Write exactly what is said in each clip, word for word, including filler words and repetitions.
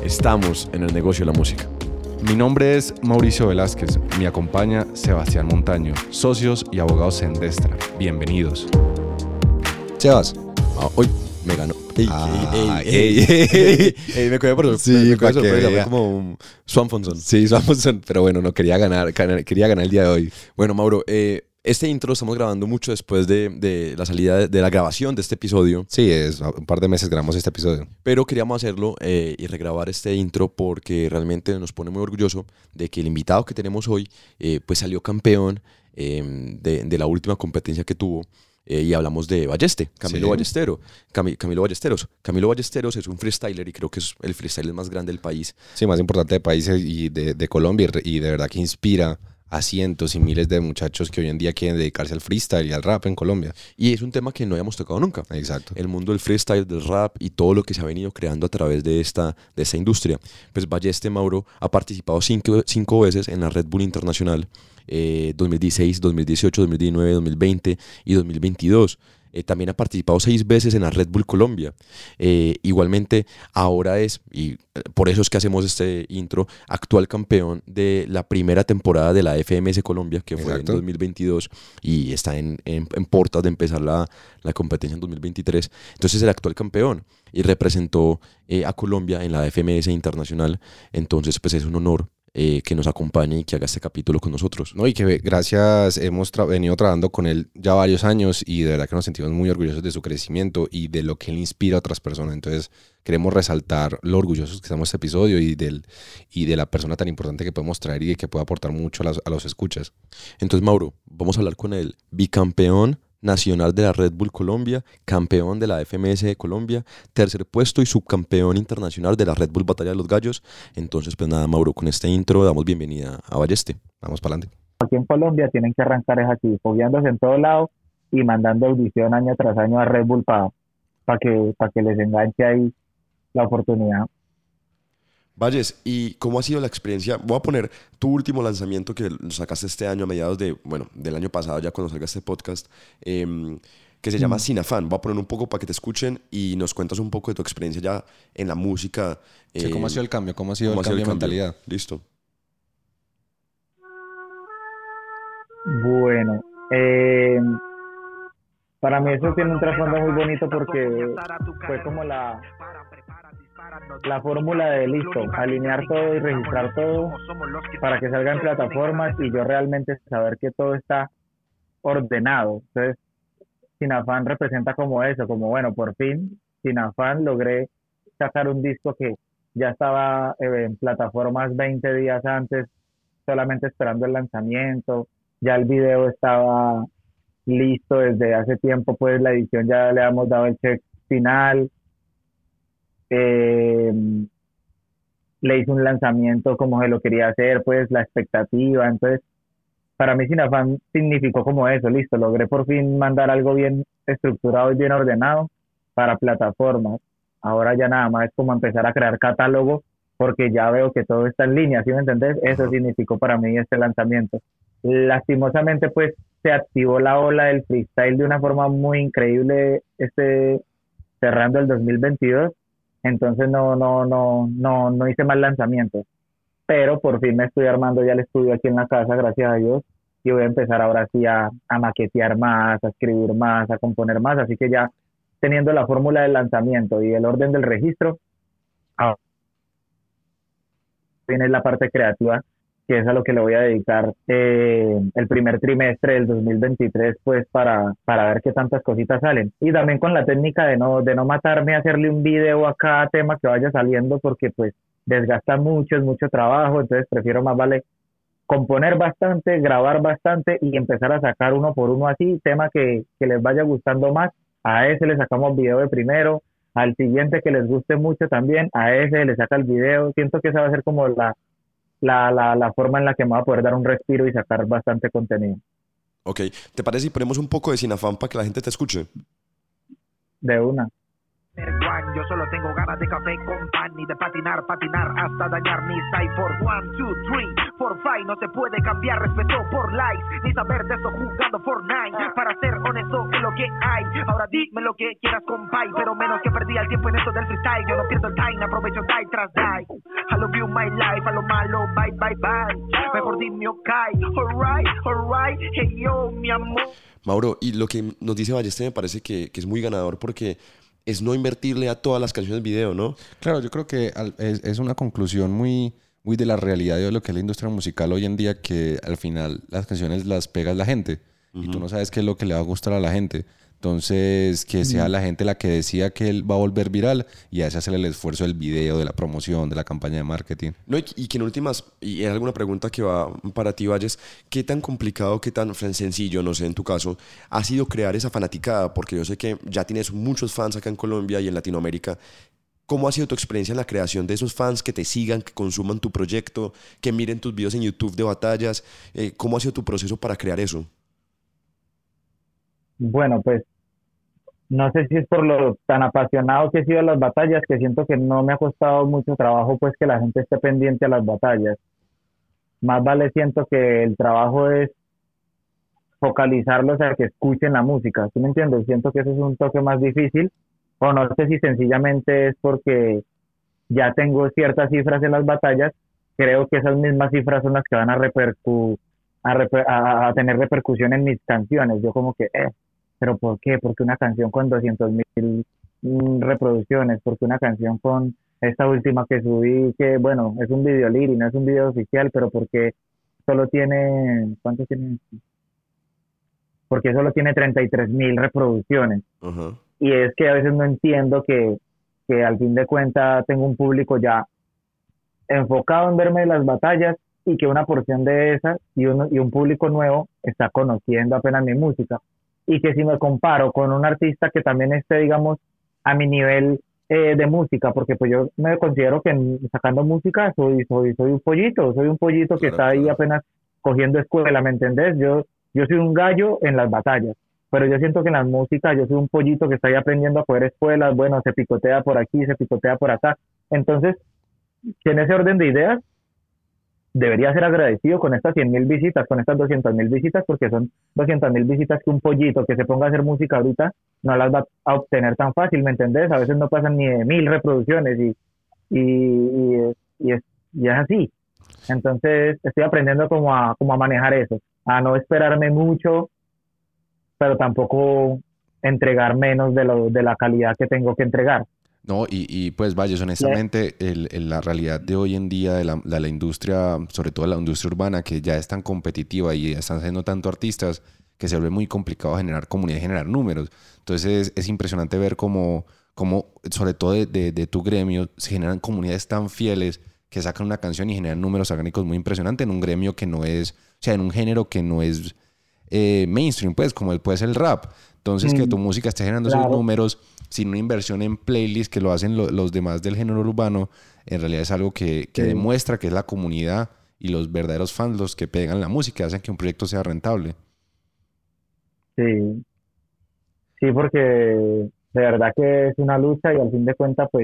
Estamos en el negocio de la música. Mi nombre es Mauricio Velázquez, me acompaña Sebastián Montaño, socios y abogados Sendestra. Bienvenidos. Sebas. Ah, hoy me ganó. Ey, Ah, ey, ey, ey, ey, ey, me cogió por Sí, me, me cogió pa' que sorpresa, fue vea. como un Swanfonson. Sí, vamos, pero bueno, no quería ganar, ganar- quería ganar el día de hoy. Bueno, Mauro, eh, este intro estamos grabando mucho después de, de la salida de, de la grabación de este episodio, Sí, es un par de meses grabamos este episodio. pero queríamos hacerlo eh, y regrabar este intro porque realmente nos pone muy orgulloso de que el invitado que tenemos hoy eh, pues salió campeón eh, de, de la última competencia que tuvo. Eh, y hablamos de Balleste, Camilo Sí. Ballestero, Cami- Camilo Ballesteros. Camilo Ballesteros es un freestyler y creo que es el freestyler más grande del país. Sí, más importante de países y de, de Colombia y re- y de verdad que inspira a cientos y miles de muchachos que hoy en día quieren dedicarse al freestyle y al rap en Colombia. Y es un tema que no habíamos tocado nunca. Exacto. El mundo del freestyle, del rap y todo lo que se ha venido creando a través de esta, de esta industria. Pues Balleste, Mauro, ha participado cinco, cinco veces en la Red Bull Internacional, eh, dos mil dieciséis, dos mil dieciocho, dos mil diecinueve, dos mil veinte y dos mil veintidós. Eh, también ha participado seis veces en la Red Bull Colombia. Eh, igualmente, ahora es, y eh, por eso es que hacemos este intro, actual campeón de la primera temporada de la F M S Colombia, que fue Exacto. en dos mil veintidós, y está en, en, en portas de empezar la, la competencia en dos mil veintitrés. Entonces es el actual campeón y representó eh, a Colombia en la F M S Internacional. Entonces, pues es un honor eh, que nos acompañe y que haga este capítulo con nosotros. No, y que gracias, hemos tra- venido trabajando con él ya varios años y de verdad que nos sentimos muy orgullosos de su crecimiento y de lo que él inspira a otras personas. Entonces queremos resaltar lo orgullosos que estamos de este episodio y, del, y de la persona tan importante que podemos traer y que puede aportar mucho a, las- a los escuchas. Entonces, Mauro, vamos a hablar con el bicampeón nacional de la Red Bull Colombia, campeón de la F M S de Colombia, tercer puesto y subcampeón internacional de la Red Bull Batalla de los Gallos. Entonces, pues nada, Mauro, con este intro damos bienvenida a Balleste. Vamos para adelante. Aquí en Colombia tienen que arrancar es así, fogueándose en todo lado y mandando audición año tras año a Red Bull para que, pa que les enganche ahí la oportunidad. Valles, ¿y cómo ha sido la experiencia? Voy a poner tu último lanzamiento que sacaste este año, a mediados de, bueno, del año pasado, ya cuando salga este podcast, eh, que se llama Sin Afán. Voy a poner un poco para que te escuchen y nos cuentas un poco de tu experiencia ya en la música. Sí, eh, ¿cómo ha sido el cambio? ¿Cómo ha sido cómo el ha sido cambio de mentalidad? Listo. Bueno, eh, para mí eso tiene un trasfondo muy bonito porque fue como la, la fórmula de listo, alinear todo y registrar todo para que salga en plataformas y yo realmente saber que todo está ordenado. Entonces, Sin Afán representa como eso, como bueno, por fin, Sin Afán logré sacar un disco que ya estaba eh, en plataformas veinte días antes, solamente esperando el lanzamiento, ya el video estaba listo desde hace tiempo, pues la edición ya le habíamos dado el check final, eh, le hice un lanzamiento como se lo quería hacer, pues la expectativa, entonces para mí Sin Afán significó como eso, listo, logré por fin mandar algo bien estructurado y bien ordenado para plataformas. Ahora ya nada más es como empezar a crear catálogo porque ya veo que todo está en línea, ¿sí me entendés? Eso significó para mí este lanzamiento. Lastimosamente pues se activó la ola del freestyle de una forma muy increíble este cerrando el dos mil veintidós, entonces no no no no no hice más lanzamientos. Pero por fin me estoy armando ya el estudio aquí en la casa, gracias a Dios, y voy a empezar ahora sí a, a maquetear más, a escribir más, a componer más, así que ya teniendo la fórmula del lanzamiento y el orden del registro, ahora viene la parte creativa, que es a lo que le voy a dedicar eh, el primer trimestre del dos mil veintitrés, pues para, para ver qué tantas cositas salen. Y también con la técnica de no, de no matarme a hacerle un video a cada tema que vaya saliendo, porque pues desgasta mucho, es mucho trabajo, entonces prefiero más vale componer bastante, grabar bastante y empezar a sacar uno por uno así, tema que, que les vaya gustando más, a ese le sacamos video de primero, al siguiente que les guste mucho también, a ese le saca el video, siento que esa va a ser como la, la, la, la forma en la que me va a poder dar un respiro y sacar bastante contenido. Ok, ¿te parece si ponemos un poco de Sin Afán para que la gente te escuche? De una. Yo solo tengo ganas de café con pan y de patinar, patinar hasta dañar mi cipher. One, two, three, four, five. No se puede cambiar respeto por likes, ni saber de eso jugando Fortnite. Para ser honesto es lo que hay. Ahora dime lo que quieras, compay, pero menos que perdí el tiempo en esto del freestyle. Yo no pierdo el time, aprovecho die tras die. I love you my life, a lo malo, bye, bye, bye. Mejor dime ok, alright, alright, hey yo, mi amor. Mauro, y lo que nos dice Ballester me parece que, que es muy ganador porque es no invertirle a todas las canciones video, ¿no? Claro, yo creo que al, es, es una conclusión muy, muy de la realidad de lo que es la industria musical hoy en día, que al final las canciones las pega la gente uh-huh. y tú no sabes qué es lo que le va a gustar a la gente. Entonces, que sea la gente la que decida que él va a volver viral y a ese hacer el esfuerzo del video, de la promoción, de la campaña de marketing. No, y, y que en últimas, y hay alguna pregunta que va para ti, Valles, ¿qué tan complicado, qué tan sencillo, no sé, en tu caso, ha sido crear esa fanaticada? Porque yo sé que ya tienes muchos fans acá en Colombia y en Latinoamérica. ¿Cómo ha sido tu experiencia en la creación de esos fans que te sigan, que consuman tu proyecto, que miren tus videos en YouTube de batallas? Eh, ¿Cómo ha sido tu proceso para crear eso? Bueno, pues no sé si es por lo tan apasionado que he sido a las batallas, que siento que no me ha costado mucho trabajo pues que la gente esté pendiente a las batallas. Más vale siento que el trabajo es focalizarlos a que escuchen la música, ¿sí me entiendes? Siento que eso es un toque más difícil, o no sé si sencillamente es porque ya tengo ciertas cifras en las batallas, creo que esas mismas cifras son las que van a repercu a, reper a, a tener repercusión en mis canciones. Yo como que, eh, ¿pero por qué? Porque una canción con doscientos mil reproducciones, porque una canción con esta última que subí, que bueno, es un video lyric, no es un video oficial, pero porque solo tiene, ¿cuánto tiene? Porque solo tiene treinta y tres mil reproducciones. Uh-huh. Y es que a veces no entiendo que, que al fin de cuentas tengo un público ya enfocado en verme las batallas y que una porción de esas y, uno, y un público nuevo está conociendo apenas mi música. Y que si me comparo con un artista que también esté, digamos, a mi nivel eh, de música, porque pues yo me considero que sacando música soy, soy, soy un pollito, soy un pollito que claro, está ahí claro. apenas cogiendo escuela, ¿me entendés? Yo, yo soy un gallo en las batallas, pero yo siento que en la música yo soy un pollito que está ahí aprendiendo a coger escuelas, bueno, se picotea por aquí, se picotea por acá. Entonces, en ese orden de ideas, debería ser agradecido con estas cien mil visitas, con estas doscientas mil visitas, porque son doscientas mil visitas que un pollito que se ponga a hacer música ahorita no las va a obtener tan fácil, ¿me entendés? A veces no pasan ni de mil reproducciones y, y, y, y, es, y es así. Entonces estoy aprendiendo como a, como a manejar eso, a no esperarme mucho, pero tampoco entregar menos de, lo, de la calidad que tengo que entregar. No, y, y pues Valles, honestamente, el, el, la realidad de hoy en día de la, de la industria, sobre todo la industria urbana, que ya es tan competitiva y están siendo tanto artistas, que se vuelve muy complicado generar comunidad y generar números. Entonces es, es impresionante ver cómo, cómo sobre todo de, de, de tu gremio, se generan comunidades tan fieles que sacan una canción y generan números orgánicos muy impresionantes en un gremio que no es, o sea, en un género que no es eh, mainstream, pues, como el, puede ser el rap. Entonces, mm, que tu música esté generando claro. esos números sin una inversión en playlists que lo hacen lo, los demás del género urbano, en realidad es algo que, que sí. demuestra que es la comunidad y los verdaderos fans los que pegan la música, hacen que un proyecto sea rentable. Sí, sí, porque de verdad que es una lucha y al fin de cuentas, pues,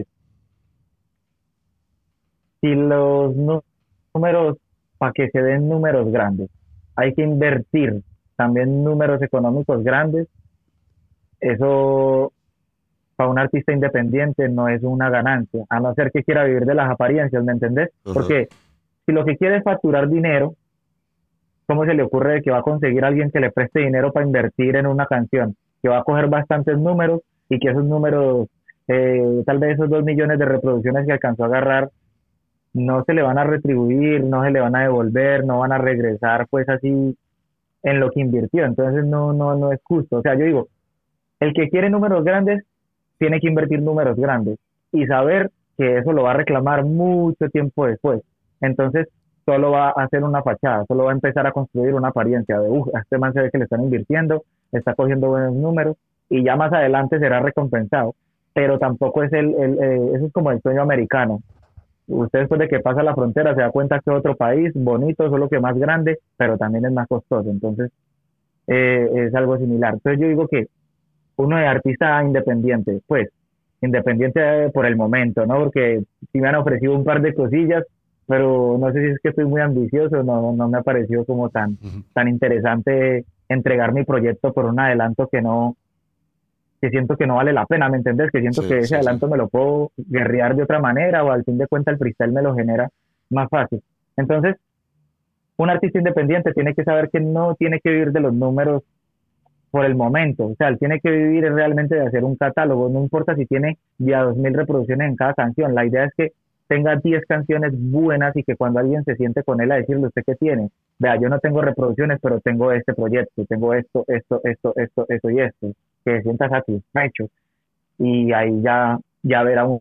si los números, para que se den números grandes, hay que invertir también números económicos grandes, eso para un artista independiente no es una ganancia, a no ser que quiera vivir de las apariencias, ¿me entendés? Uh-huh. Porque si lo que quiere es facturar dinero, ¿cómo se le ocurre de que va a conseguir a alguien que le preste dinero para invertir en una canción? Que va a coger bastantes números y que esos números, eh, tal vez esos dos millones de reproducciones que alcanzó a agarrar, no se le van a retribuir, no se le van a devolver, no van a regresar pues así en lo que invirtió. Entonces no, no, no es justo. O sea, yo digo, el que quiere números grandes tiene que invertir números grandes y saber que eso lo va a reclamar mucho tiempo después. Entonces solo va a hacer una fachada, solo va a empezar a construir una apariencia de, uff, a este man se ve que le están invirtiendo, está cogiendo buenos números y ya más adelante será recompensado. Pero tampoco es el, el eh, eso es como el sueño americano. Usted después de que pasa la frontera se da cuenta que otro país bonito, solo que más grande, pero también es más costoso. Entonces eh, es algo similar. Entonces yo digo que uno de artista independiente, pues independiente por el momento, ¿no? Porque sí me han ofrecido un par de cosillas, pero no sé si es que estoy muy ambicioso, no, no me ha parecido como tan, Ujú. tan interesante entregar mi proyecto por un adelanto que no, que siento que no vale la pena, ¿me entendés? Que siento Sí, que ese sí, adelanto sí. me lo puedo guerrear de otra manera o al fin de cuentas el freestyle me lo genera más fácil. Entonces, un artista independiente tiene que saber que no tiene que vivir de los números por el momento, o sea, él tiene que vivir realmente de hacer un catálogo, no importa si tiene ya dos mil reproducciones en cada canción, la idea es que tenga diez canciones buenas y que cuando alguien se siente con él a decirle, ¿usted qué tiene? Vea, yo no tengo reproducciones, pero tengo este proyecto, tengo esto, esto, esto, esto, esto y esto, que se sienta satisfecho y ahí ya, ya verá un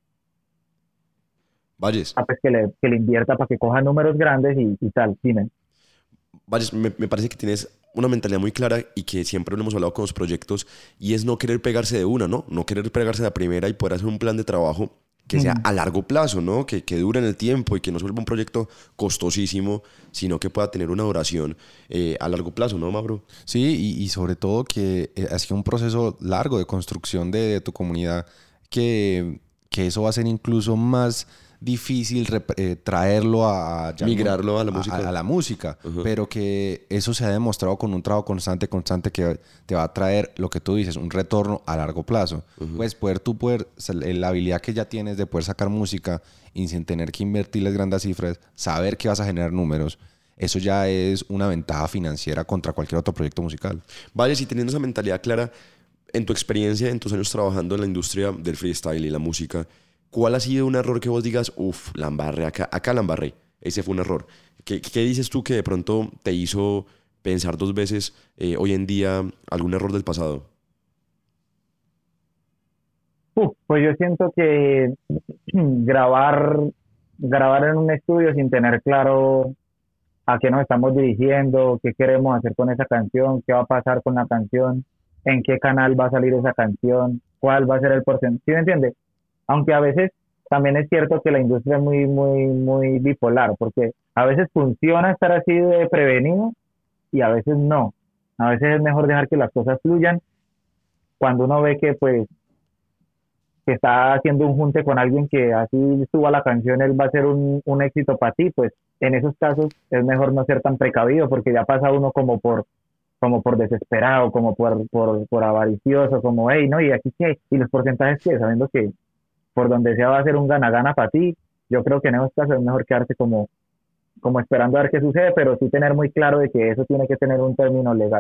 Valles, pues, que, le, que le invierta para que coja números grandes y, y tal, dime. Valles, me, me parece que tienes una mentalidad muy clara y que siempre lo hemos hablado con los proyectos y es no querer pegarse de una, ¿no? No querer pegarse de la primera y poder hacer un plan de trabajo que sea Mm. a largo plazo, ¿no? Que, que dure en el tiempo y que no se vuelva un proyecto costosísimo, sino que pueda tener una duración eh, a largo plazo, ¿no, Mauro? Sí, y, y sobre todo que eh, ha sido un proceso largo de construcción de, de tu comunidad, que, que eso va a ser incluso más difícil rep- eh, traerlo a, ya Migrarlo a la a- música. a la música, Ujú. pero que eso se ha demostrado con un trabajo constante, constante que te va a traer lo que tú dices, un retorno a largo plazo. Pues poder tú poder, la habilidad que ya tienes de poder sacar música y sin tener que invertirles grandes cifras, saber que vas a generar números, eso ya es una ventaja financiera contra cualquier otro proyecto musical. Valles, y teniendo esa mentalidad clara, en tu experiencia, en tus años trabajando en la industria del freestyle y la música, ¿cuál ha sido un error que vos digas, uff, la embarré, acá, acá la embarré? Ese fue un error. ¿Qué, qué dices tú que de pronto te hizo pensar dos veces eh, hoy en día algún error del pasado? Uf, pues yo siento que grabar, grabar en un estudio sin tener claro a qué nos estamos dirigiendo, qué queremos hacer con esa canción, qué va a pasar con la canción, en qué canal va a salir esa canción, cuál va a ser el porcentaje, ¿sí me entiende? Aunque a veces también es cierto que la industria es muy, muy, muy bipolar, porque a veces funciona estar así de prevenido y a veces no. A veces es mejor dejar que las cosas fluyan cuando uno ve que pues que está haciendo un junte con alguien que así suba la canción, él va a ser un, un éxito para ti, pues en esos casos es mejor no ser tan precavido porque ya pasa uno como por como por desesperado, como por, por, por avaricioso, como, hey, no, y aquí qué, y los porcentajes qué, sabiendo que por donde sea va a ser un gana-gana para ti, yo creo que en esos casos es mejor quedarse como, como esperando a ver qué sucede, pero sí tener muy claro de que eso tiene que tener un término legal.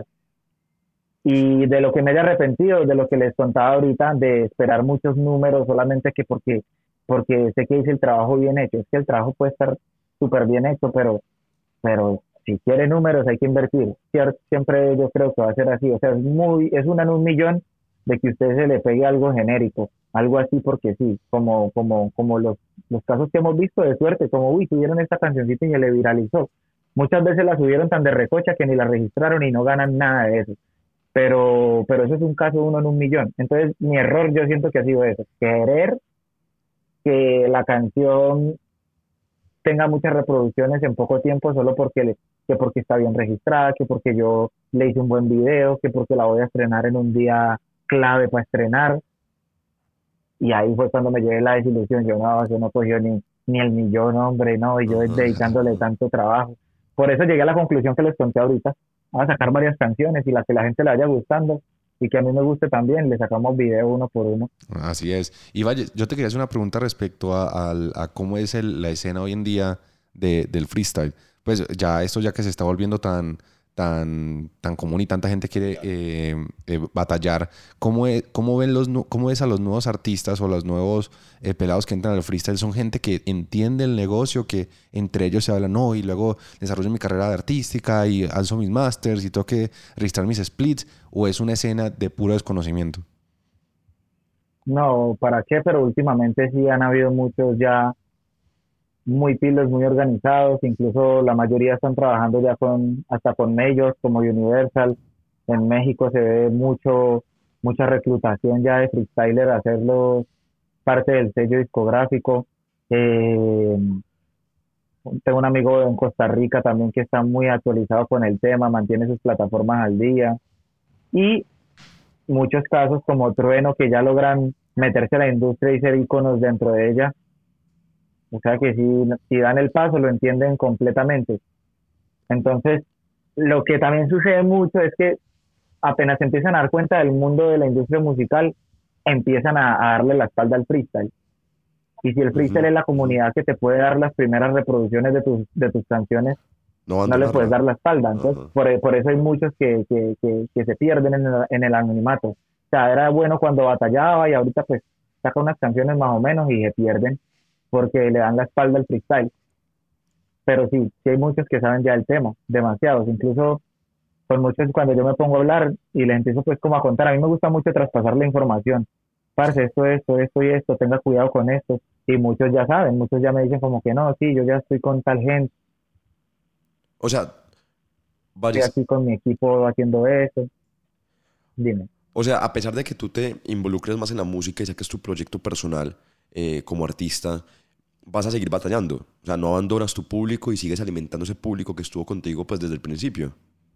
Y de lo que me haya arrepentido, de lo que les contaba ahorita, de esperar muchos números solamente que porque, porque sé que hice el trabajo bien hecho. Es que el trabajo puede estar súper bien hecho, pero, pero si quiere números hay que invertir. Cier- Siempre yo creo que va a ser así. O sea, es muy, es una en un millón de que usted se le pegue algo genérico, algo así porque sí, como, como, como los, los casos que hemos visto de suerte, como, uy, tuvieron esta cancioncita y se le viralizó. Muchas veces la subieron tan de recocha que ni la registraron y no ganan nada de eso, pero, pero eso es un caso uno en un millón. Entonces, mi error yo siento que ha sido eso, querer que la canción tenga muchas reproducciones en poco tiempo solo porque, le, que porque está bien registrada, que porque yo le hice un buen video, que porque la voy a estrenar en un día clave para estrenar. Y ahí fue cuando me llevé la desilusión. Yo no, yo no cogió ni, ni el millón, hombre, no, y yo Ajá. dedicándole tanto trabajo. Por eso llegué a la conclusión que les conté ahorita. Vamos a sacar varias canciones y la que la gente le vaya gustando y que a mí me guste también, le sacamos video uno por uno. Así es. Y vaya, yo te quería hacer una pregunta respecto a, al- a cómo es el- la escena hoy en día de- del freestyle. Pues ya esto ya que se está volviendo tan, tan, tan común y tanta gente quiere eh, eh, batallar, ¿cómo, es- cómo ven los, nu- cómo ves a los nuevos artistas o los nuevos eh, pelados que entran al freestyle? ¿Son gente que entiende el negocio, que entre ellos se hablan, no, y luego desarrollo mi carrera de artística y alzo mis masters y tengo que registrar mis splits? ¿O es una escena de puro desconocimiento? No, ¿para qué? Pero últimamente sí han habido muchos ya muy pilos, muy organizados, incluso la mayoría están trabajando ya con, hasta con medios como Universal. En México se ve mucho, mucha reclutación ya de freestyler, hacerlos parte del sello discográfico. Eh, Tengo un amigo en Costa Rica también que está muy actualizado con el tema, mantiene sus plataformas al día. Y muchos casos como Trueno que ya logran meterse a la industria y ser íconos dentro de ella. O sea que si, si dan el paso lo entienden completamente. Entonces, lo que también sucede mucho es que apenas se empiezan a dar cuenta del mundo de la industria musical, empiezan a, a darle la espalda al freestyle. Y si el freestyle Ujú, es la ujú. comunidad que te puede dar las primeras reproducciones de tus, de tus canciones, No no le puedes abandonarla. dar la espalda. Entonces, Ajá. por, por eso hay muchos que, que, que, que se pierden en el, en el anonimato. O sea, era bueno cuando batallaba y ahorita pues saca unas canciones más o menos y se pierden porque le dan la espalda al freestyle. Pero sí, sí hay muchos que saben ya el tema, demasiados. Incluso con muchos cuando yo me pongo a hablar y les empiezo pues como a contar, a mí me gusta mucho traspasar la información. Parce, esto, esto, esto y esto, tenga cuidado con esto. Y muchos ya saben, muchos ya me dicen como que no, sí, yo ya estoy con tal gente, O sea, estoy Valles, aquí con mi equipo haciendo eso. Dime. o sea, a pesar de que tú te involucres más en la música y saques tu proyecto personal eh, como artista, vas a seguir batallando. O sea, no abandonas tu público y sigues alimentando ese público que estuvo contigo pues desde el principio.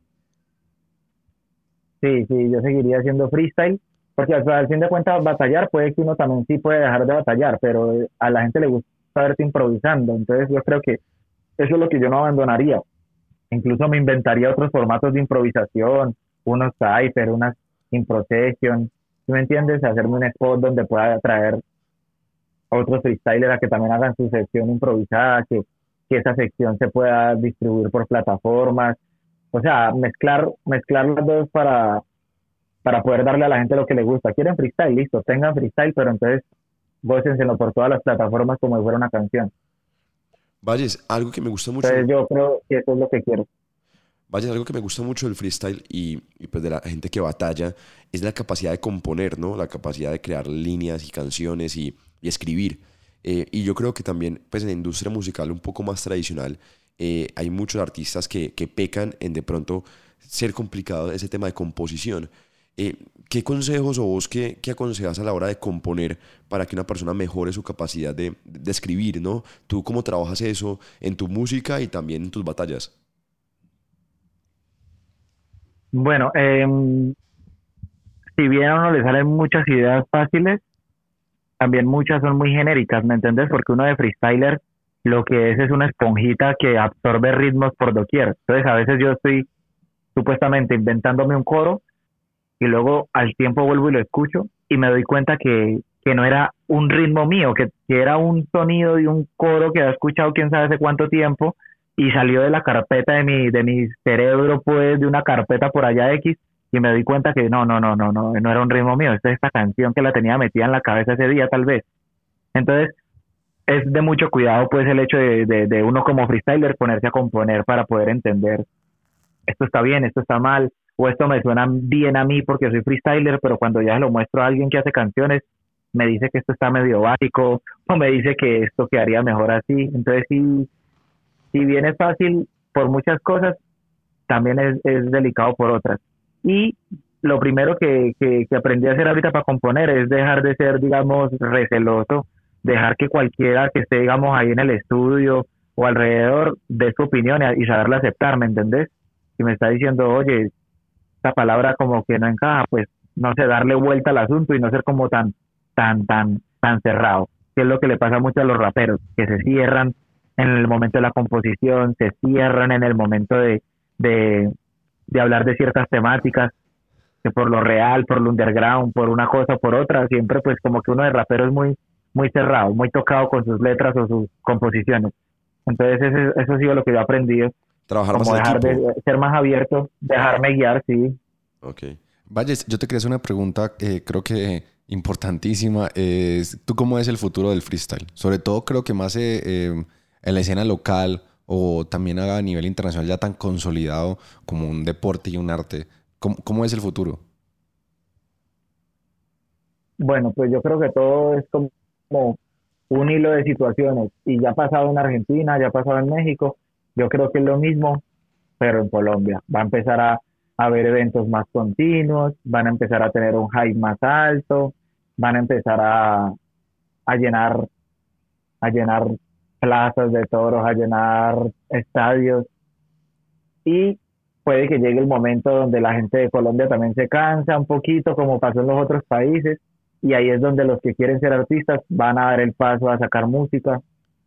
Sí, sí, yo seguiría haciendo freestyle, porque al, al fin de cuentas batallar puede que uno también sí puede dejar de batallar, pero eh, a la gente le gusta verte improvisando, entonces yo creo que eso es lo que yo no abandonaría. Incluso me inventaría otros formatos de improvisación, unos cypher, unas impro session, ¿sí me entiendes? Hacerme un spot donde pueda atraer a otros freestylers a que también hagan su sección improvisada, que, que esa sección se pueda distribuir por plataformas, o sea, mezclar, mezclar las dos para para poder darle a la gente lo que le gusta. Quieren freestyle, listo, tengan freestyle, pero entonces gócenselo por todas las plataformas como si fuera una canción. Valles, algo que me gusta mucho, Entonces yo creo que eso es lo que quiero. Valles, algo que me gusta mucho del freestyle y, y pues de la gente que batalla es la capacidad de componer, ¿no? La capacidad de crear líneas y canciones y, y escribir. Eh, y yo creo que también, pues en la industria musical un poco más tradicional, eh, hay muchos artistas que, que pecan en de pronto ser complicado ese tema de composición. Eh, ¿Qué consejos o vos qué, qué aconsejas a la hora de componer para que una persona mejore su capacidad de, de escribir, ¿no? ¿Tú cómo trabajas eso en tu música y también en tus batallas? Bueno, eh, si bien a uno le salen muchas ideas fáciles, también muchas son muy genéricas, ¿me entendés? Porque uno de freestyler lo que es es una esponjita que absorbe ritmos por doquier. Entonces a veces yo estoy supuestamente inventándome un coro y luego al tiempo vuelvo y lo escucho y me doy cuenta que, que no era un ritmo mío, que, que era un sonido de un coro que había escuchado quién sabe hace cuánto tiempo y salió de la carpeta de mi, de mi cerebro, pues de una carpeta por allá X y me doy cuenta que no, no, no, no, no, no era un ritmo mío, esta es esta canción que la tenía metida en la cabeza ese día tal vez. Entonces es de mucho cuidado pues el hecho de, de, de uno como freestyler ponerse a componer para poder entender esto está bien, esto está mal, o esto me suena bien a mí porque soy freestyler, pero cuando ya se lo muestro a alguien que hace canciones, me dice que esto está medio básico, o me dice que esto quedaría mejor así. Entonces, sí, si bien es fácil por muchas cosas, también es, es delicado por otras. Y lo primero que, que, que aprendí a hacer ahorita para componer es dejar de ser, digamos, receloso, dejar que cualquiera que esté, digamos, ahí en el estudio o alrededor dé su opinión y, y saberla aceptar, ¿me entendés? Si me está diciendo, oye, esta palabra como que no encaja, pues no sé, darle vuelta al asunto y no ser como tan, tan, tan, tan cerrado, que es lo que le pasa mucho a los raperos, que se cierran en el momento de la composición, se cierran en el momento de, de, de hablar de ciertas temáticas, que por lo real, por lo underground, por una cosa o por otra, siempre pues como que uno de rapero es muy, muy cerrado, muy tocado con sus letras o sus composiciones. Entonces eso, eso ha sido lo que yo he aprendido, Trabajar más como en dejar equipo. de ser más abierto, dejarme guiar, sí. Ok. Valles, yo te quería hacer una pregunta, eh, creo que importantísima. Es, ¿tú cómo ves el futuro del freestyle? Sobre todo creo que más eh, eh, en la escena local o también a nivel internacional ya tan consolidado como un deporte y un arte. ¿Cómo, cómo es el futuro? Bueno, pues yo creo que todo es como un hilo de situaciones y ya ha pasado en Argentina, ya ha pasado en México, yo creo que es lo mismo, pero en Colombia. Va a empezar a, a haber eventos más continuos, van a empezar a tener un hype más alto, van a empezar a, a llenar, a llenar plazas de toros, a llenar estadios y puede que llegue el momento donde la gente de Colombia también se cansa un poquito, como pasó en los otros países, y ahí es donde los que quieren ser artistas van a dar el paso a sacar música.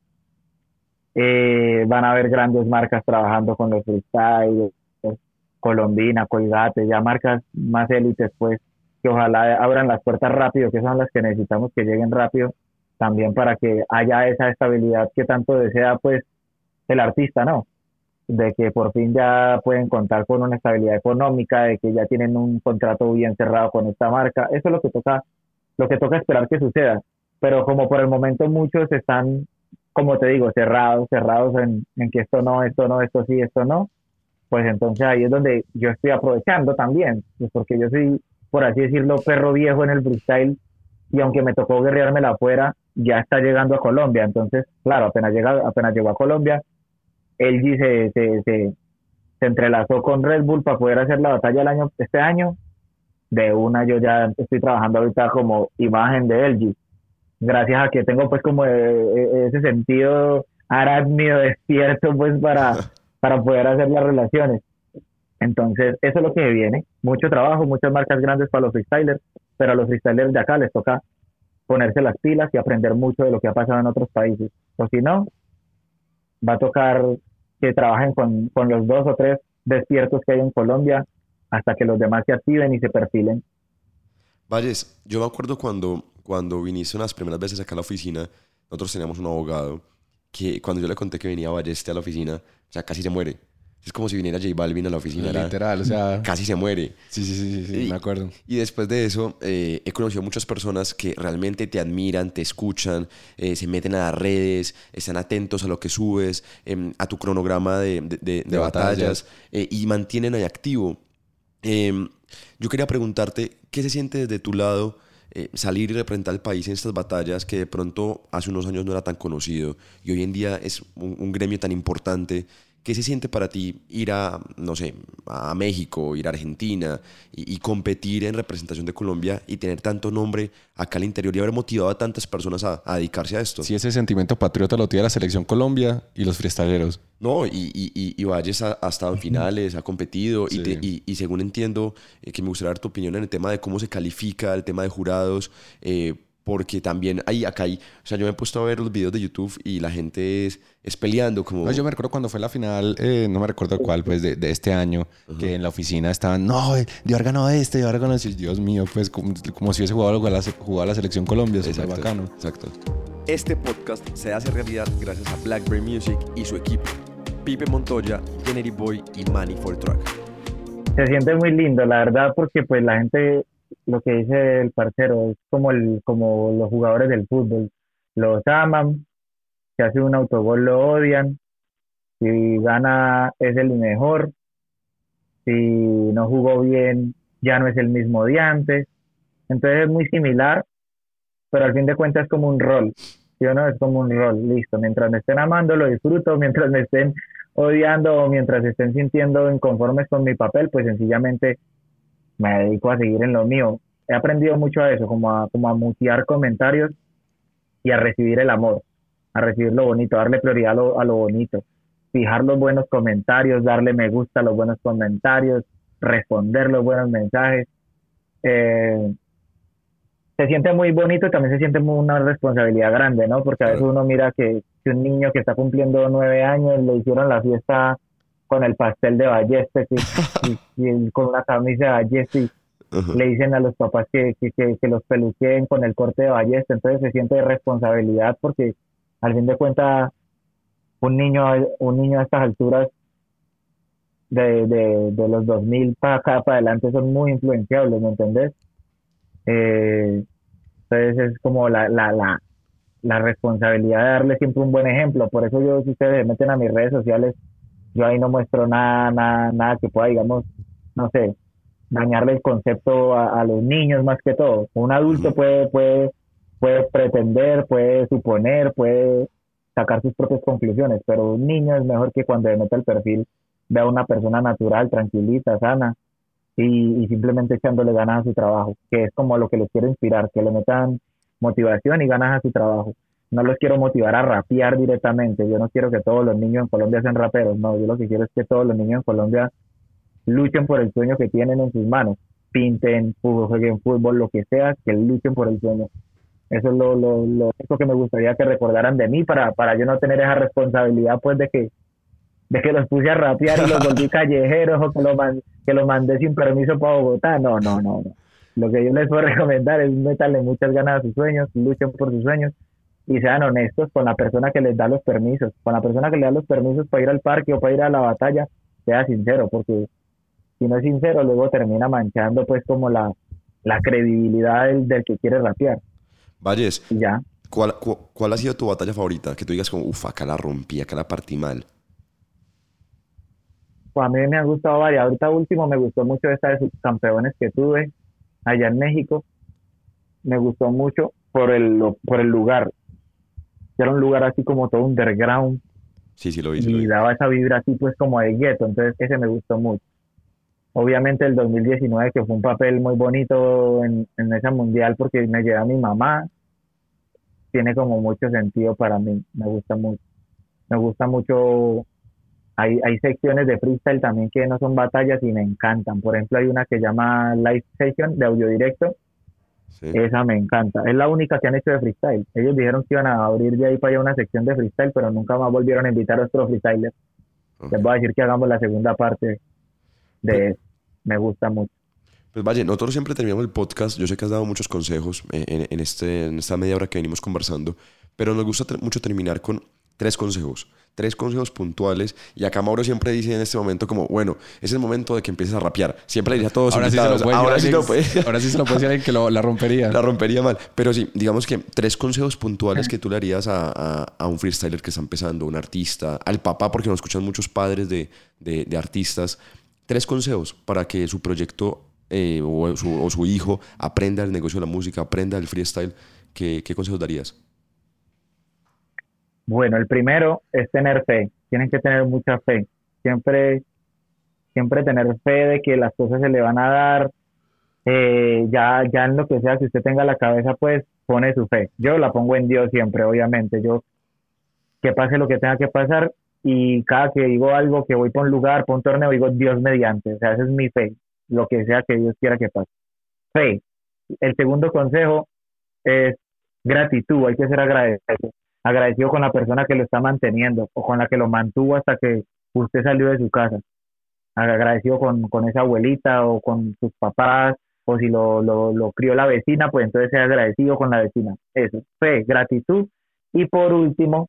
Eh, van a haber grandes marcas trabajando con los freestyle, Colombina, Colgate, ya marcas más élites, pues, que ojalá abran las puertas rápido, que son las que necesitamos que lleguen rápido, también para que haya esa estabilidad que tanto desea, pues, el artista, ¿no? De que por fin ya pueden contar con una estabilidad económica, de que ya tienen un contrato bien cerrado con esta marca. Eso es lo que toca, lo que toca esperar que suceda. Pero como por el momento muchos están, como te digo, cerrados, cerrados en, en que esto no, esto no, esto sí, esto no, pues entonces ahí es donde yo estoy aprovechando también, pues porque yo soy, por así decirlo, perro viejo en el freestyle, y aunque me tocó guerreármela afuera, ya está llegando a Colombia. Entonces, claro, apenas, llega, apenas llegó a Colombia, L G se, se, se, se entrelazó con Red Bull para poder hacer la batalla el año, este año. De una yo ya estoy trabajando ahorita como imagen de L G, gracias a que tengo pues como eh, ese sentido arácnido despierto pues para, para poder hacer las relaciones. Entonces eso es lo que viene, mucho trabajo, muchas marcas grandes para los freestylers, pero a los freestylers de acá les toca ponerse las pilas y aprender mucho de lo que ha pasado en otros países, o si no, va a tocar que trabajen con, con los dos o tres despiertos que hay en Colombia hasta que los demás se activen y se perfilen. Valles, yo me acuerdo cuando, cuando viniste unas primeras veces acá a la oficina, nosotros teníamos un abogado que cuando yo le conté que venía Balleste a la oficina, o sea, casi se muere. Es como si viniera J Balvin a la oficina. Literal, o sea... Casi se muere. Sí, sí, sí, sí, sí y, me acuerdo. Y después de eso, eh, he conocido muchas personas que realmente te admiran, te escuchan, eh, se meten a las redes, están atentos a lo que subes, eh, a tu cronograma de, de, de, de, de batallas, batallas eh, y mantienen ahí activo. Eh, yo quería preguntarte, ¿qué se siente desde tu lado eh, salir y representar al país en estas batallas que de pronto hace unos años no era tan conocido y hoy en día es un, un gremio tan importante? ¿Qué se siente para ti ir a, no sé, a México, ir a Argentina y, y competir en representación de Colombia y tener tanto nombre acá al interior y haber motivado a tantas personas a, a dedicarse a esto? Sí, ese sentimiento patriota lo tiene la Selección Colombia y los freestyleros. No, y, y, y Valles ha, ha estado en finales, ha competido sí. y, te, y, y según entiendo, eh, que me gustaría dar tu opinión en el tema de cómo se califica, el tema de jurados, eh, porque también hay acá hay, o sea, yo me he puesto a ver los videos de YouTube y la gente es, es peleando como... No, yo me recuerdo cuando fue la final, eh, no me recuerdo cuál, pues de, de este año, uh-huh. que en la oficina estaban, no, Dior ganó este, Dior ganó este, Dios mío, pues como, como si hubiese jugado a la, jugado a la Selección Colombia, eso es bacano. Exacto. Este podcast se hace realidad gracias a Blackberry Music y su equipo, Pipe Montoya, Kennedy Boy y Manny for Track. Se siente muy lindo, la verdad, porque pues la gente... Lo que dice el parcero es como el como los jugadores del fútbol, los aman, si hace un autogol lo odian, si gana es el mejor, si no jugó bien ya no es el mismo de antes. Entonces es muy similar, pero al fin de cuentas es como un rol, ¿sí o no? Es como un rol, listo, mientras me estén amando lo disfruto, mientras me estén odiando o mientras estén sintiendo inconformes con mi papel, pues sencillamente me dedico a seguir en lo mío. He aprendido mucho a eso, como a, como a mutear comentarios y a recibir el amor, a recibir lo bonito, darle prioridad a lo, a lo bonito, fijar los buenos comentarios, darle me gusta a los buenos comentarios, responder los buenos mensajes. Eh, se siente muy bonito y también se siente muy una responsabilidad grande, ¿no? Porque a veces uno mira que, que un niño que está cumpliendo nueve años le hicieron la fiesta con el pastel de Balleste y, y, y con una camisa de Balleste y uh-huh. le dicen a los papás que, que, que, que los peluqueen con el corte de Balleste, entonces se siente de responsabilidad porque al fin de cuentas un niño un niño a estas alturas de, de, de los dos mil para acá para adelante son muy influenciables, ¿me entendés? Eh, entonces es como la, la, la, la responsabilidad de darle siempre un buen ejemplo. Por eso yo, si ustedes se meten a mis redes sociales, yo ahí no muestro nada, nada, nada que pueda, digamos, no sé, dañarle el concepto a, a los niños más que todo. Un adulto puede, puede, puede pretender, puede suponer, puede sacar sus propias conclusiones, pero un niño es mejor que cuando meta el perfil vea a una persona natural, tranquilita, sana y, y simplemente echándole ganas a su trabajo, que es como lo que les quiero inspirar, que le metan motivación y ganas a su trabajo. No los quiero motivar a rapear directamente. Yo no quiero que todos los niños en Colombia sean raperos. No, yo lo que quiero es que todos los niños en Colombia luchen por el sueño que tienen en sus manos. pinten, jueguen fútbol, lo que sea, que luchen por el sueño. Eso es lo, lo, lo eso que me gustaría que recordaran de mí para, para yo no tener esa responsabilidad pues de que de que los puse a rapear y los volví callejeros o que los, man, que los mandé sin permiso para Bogotá. No, no, no, no. Lo que yo les puedo recomendar es meterle muchas ganas a sus sueños, luchen por sus sueños y sean honestos con la persona que les da los permisos. Con la persona que le da los permisos para ir al parque o para ir a la batalla, sea sincero, porque si no es sincero, luego termina manchando pues como la, la credibilidad del, del que quiere rapear. Valles, Y ya. ¿cuál, cu- ¿cuál ha sido tu batalla favorita? Que tú digas como, uff, acá la rompí, acá la partí mal. Pues a mí me han gustado varias. Ahorita último me gustó mucho esta de subcampeones que tuve allá en México. Me gustó mucho por el, lo- por el lugar. Era un lugar así como todo underground Sí, sí lo vi, sí lo y vi. daba esa vibra así pues como de gueto. Entonces ese me gustó mucho. Obviamente el dos mil diecinueve que fue un papel muy bonito en, en esa mundial porque me llevé a mi mamá. Tiene como mucho sentido para mí. Me gusta mucho. Me gusta mucho. Hay, hay secciones de freestyle también que no son batallas y me encantan. Por ejemplo, hay una que llama Live Session de audio directo. Sí. Esa me encanta. Es la única que han hecho de freestyle. Ellos dijeron que iban a abrir de ahí para allá una sección de freestyle, pero nunca más volvieron a invitar a otros freestylers. Ok. Les voy a decir que hagamos la segunda parte de eso. Me gusta mucho. Pues Valle, nosotros siempre terminamos el podcast. Yo sé que has dado muchos consejos eh, en, en este, en esta media hora que venimos conversando, pero nos gusta ter- mucho terminar con tres consejos. Tres consejos puntuales. Y acá Mauro siempre dice en este momento como, bueno, es el momento de que empieces a rapear. Siempre le dice a todos Ahora sí se lo invitados, puede ahora sí decir a lo puede. alguien- ahora sí se lo puede decir a alguien que lo- la rompería. La rompería mal. Pero sí, digamos que tres consejos puntuales que tú le harías a, a- a un freestyler que está empezando, un artista, al papá, porque nos escuchan muchos padres de, de- de artistas. Tres consejos para que su proyecto eh, o, su, o su hijo aprenda el negocio de la música, aprenda el freestyle. ¿Qué, qué consejos darías? Bueno, el primero es tener fe. Tienen que tener mucha fe. Siempre, siempre tener fe de que las cosas se le van a dar. Eh, ya, ya en lo que sea, si usted tenga la cabeza, pues pone su fe. Yo la pongo en Dios siempre, obviamente. Yo, que pase lo que tenga que pasar, y cada que digo algo, que voy por un lugar, por un torneo, digo Dios mediante. O sea, esa es mi fe. Lo que sea que Dios quiera que pase. Fe. El segundo consejo es gratitud. Hay que ser agradecido. Agradecido con la persona que lo está manteniendo o con la que lo mantuvo hasta que usted salió de su casa. Agradecido con, con esa abuelita o con sus papás, o si lo, lo, lo crió la vecina, pues entonces sea agradecido con la vecina. Eso, fe, gratitud. Y por último,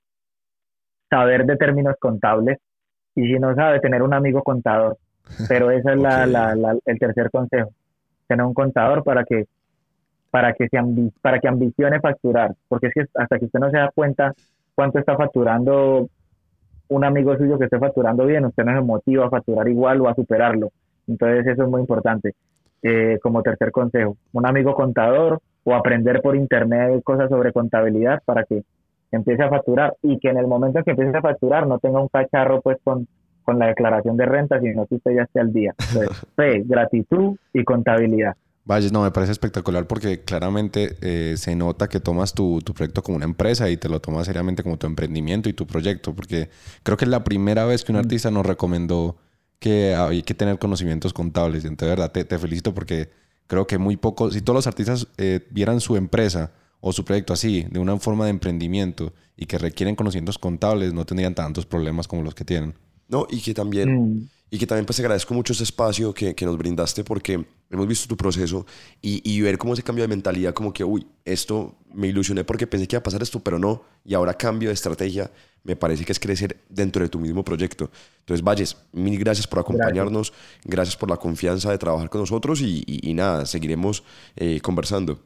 saber de términos contables. Y si no sabe, tener un amigo contador. Pero ese es la, Ok. la, la, el tercer consejo. Tener un contador para que para que se ambi- para que ambicione facturar, porque es que hasta que usted no se da cuenta cuánto está facturando un amigo suyo que esté facturando bien, usted no se motiva a facturar igual o a superarlo. Entonces eso es muy importante. Eh, como tercer consejo, un amigo contador o aprender por internet cosas sobre contabilidad para que empiece a facturar y que en el momento en que empiece a facturar no tenga un cacharro pues con, con la declaración de renta, sino que usted ya esté al día. Entonces, fe, gratitud y contabilidad. Valles, no, me parece espectacular porque claramente eh, se nota que tomas tu, tu proyecto como una empresa y te lo tomas seriamente como tu emprendimiento y tu proyecto, porque creo que es la primera vez que un artista nos recomendó que hay que tener conocimientos contables. Y entonces, de verdad, te, te felicito porque creo que muy poco, si todos los artistas eh, vieran su empresa o su proyecto así, de una forma de emprendimiento y que requieren conocimientos contables, no tendrían tantos problemas como los que tienen. No, y que también, Mm. y que también pues agradezco mucho este espacio que, que nos brindaste porque hemos visto tu proceso y, y ver cómo ese cambio de mentalidad, como que, uy, esto me ilusioné porque pensé que iba a pasar esto, pero no, y ahora cambio de estrategia, me parece que es crecer dentro de tu mismo proyecto. Entonces, Valles, mil gracias por acompañarnos, gracias, gracias por la confianza de trabajar con nosotros y, y, y nada, seguiremos eh, conversando.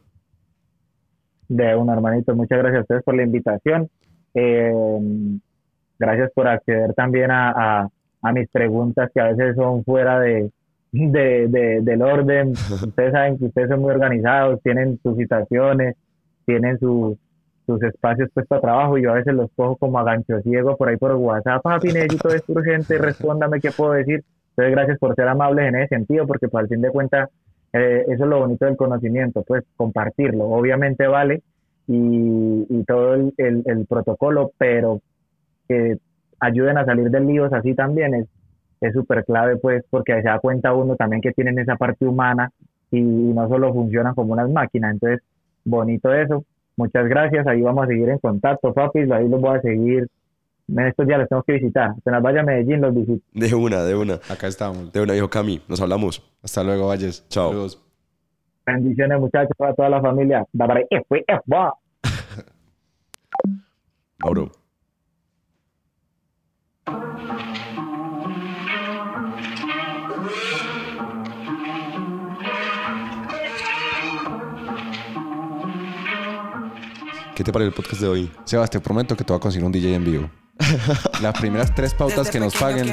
De un hermanito, muchas gracias a ustedes por la invitación. Eh, gracias por acceder también a, a, a mis preguntas que a veces son fuera de, de, de, del orden. Ustedes saben que ustedes son muy organizados, tienen sus situaciones, tienen sus, sus espacios pues para trabajo y yo a veces los cojo como a gancho ciego por ahí por WhatsApp. Papi, necesito esto urgente, respóndame qué puedo decir. Entonces, gracias por ser amables en ese sentido, porque pues, al fin de cuentas eh, eso es lo bonito del conocimiento, pues compartirlo. Obviamente vale y, y todo el, el, el protocolo, pero que ayuden a salir del lío así también es es súper clave, pues, porque se da cuenta uno también que tienen esa parte humana y no solo funcionan como unas máquinas. Entonces, bonito eso. Muchas gracias, ahí vamos a seguir en contacto, papis, ahí los voy a seguir. En estos días los tengo que visitar. Apenas vaya a Medellín, los visito. De una, de una. Acá estamos. De una, viejo Cami. Nos hablamos. Hasta luego, Valles. Chao. Saludos. Bendiciones, muchachos, para toda la familia. Bye, bye. Eh, fue, eh, va. Mauro. ¿Qué te parece el podcast de hoy? Sebas, te prometo que te voy a conseguir un D J en vivo. Las primeras tres pautas que nos paguen.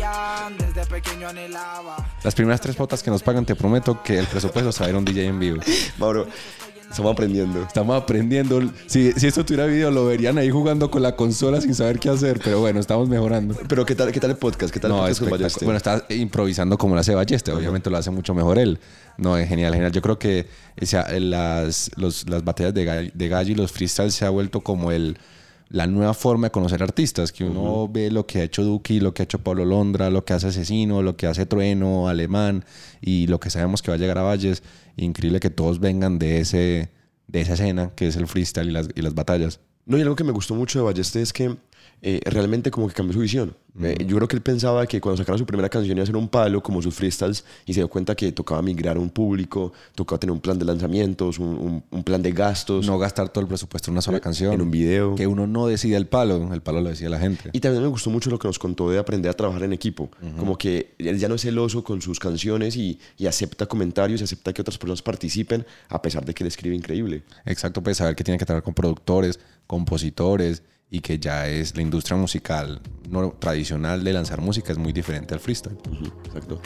Las primeras tres pautas que nos pagan, te prometo que el presupuesto se va a ir a un D J en vivo. Mauro, estamos aprendiendo. Estamos aprendiendo. Si, si esto tuviera video, lo verían ahí jugando con la consola sin saber qué hacer. Pero bueno, estamos mejorando. Pero ¿qué tal, qué tal el podcast? ¿Qué tal el No, podcast con espectac- Balleste? Bueno, está improvisando como lo hace Balleste. Obviamente lo hace mucho mejor él. No, es genial, genial. Yo creo que o sea, las, los, las batallas de gallo, de gallo y los freestyles se ha vuelto como el, la nueva forma de conocer artistas. Que uno uh-huh. ve lo que ha hecho Duki, lo que ha hecho Pablo Londra, lo que hace Asesino, lo que hace Trueno, Alemán y lo que sabemos que va a llegar a Valles. Increíble que todos vengan de ese... de esa escena que es el freestyle y las, y las batallas. No, y algo que me gustó mucho de Balleste es que eh, realmente como que cambió su visión. Uh-huh. Eh, yo creo que él pensaba que cuando sacara su primera canción iba a ser un palo como sus freestyles y se dio cuenta que tocaba migrar a un público, tocaba tener un plan de lanzamientos, un, un, un plan de gastos. No gastar todo el presupuesto en una sola en, canción. En un video. Que uno no decide el palo, el palo lo decide la gente. Y también me gustó mucho lo que nos contó de aprender a trabajar en equipo. Uh-huh. Como que él ya no es celoso con sus canciones y, y acepta comentarios y acepta que otras personas participen a pesar de que él escribe increíble. Exacto, pues saber que tiene que trabajar con productores, compositores y que ya es la industria musical no tradicional de lanzar música es muy diferente al freestyle. Uh-huh. Exacto.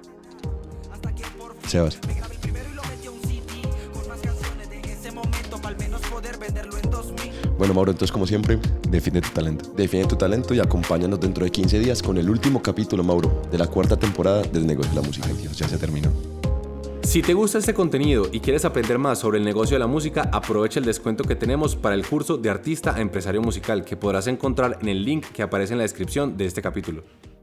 Sebas. Bueno, Mauro, entonces como siempre, define tu talento. Define tu talento y acompáñanos dentro de quince días con el último capítulo, Mauro, de la cuarta temporada del Negocio de la Música. Ay, Dios, ya se terminó. Si te gusta este contenido y quieres aprender más sobre el negocio de la música, aprovecha el descuento que tenemos para el curso de artista a empresario musical que podrás encontrar en el link que aparece en la descripción de este capítulo.